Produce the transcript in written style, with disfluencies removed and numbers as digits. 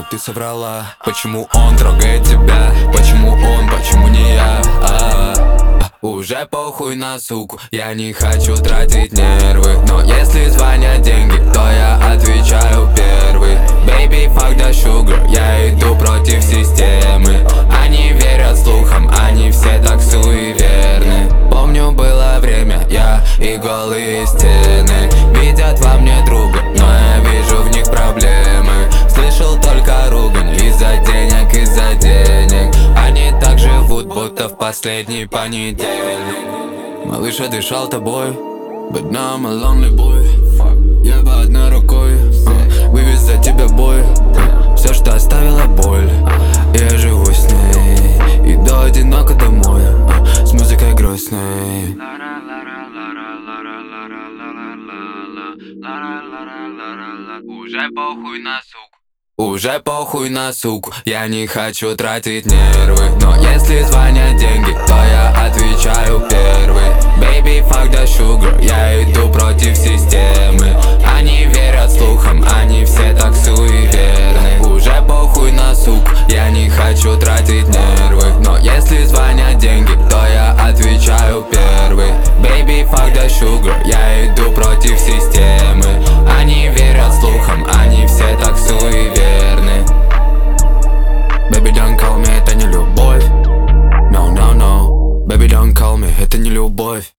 ты соврала? Почему он трогает тебя? Почему он, почему не я? Уже похуй на суку, я не хочу тратить нервы. Но если звонят деньги, то я отвечаю первый. Baby, fuck the sugar, я иду против системы. Они верят слухам, они все так суеверны. Помню, было время, я и голые стены. Видят во мне друга, но я вижу в них проблемы. Слышал только ругань из-за денег. Они так живут, будто в последний понедельник. Малыш, я дышал тобой, but now I'm a lonely boy. Я бы одной рукой вывез за тебя бой. Все, что оставила боль, я живу с ней. Иду одиноко домой, с музыкой грустной. Уже похуй на суку. Уже похуй на суку, я не хочу тратить нервы. Но если звонят деньги, то я отвечаю первый. Baby, fuck the sugar, я иду против системы. Они верят слухам, они все так суеверны. Уже похуй на суку, я не хочу тратить нервы. Но если звонят деньги, то я отвечаю первый. Baby, fuck the sugar, я иду против системы. Они верят слухам, они все так суеверны. Baby, don't call me, это не любовь. No, no, no. Baby, don't call me, это не любовь.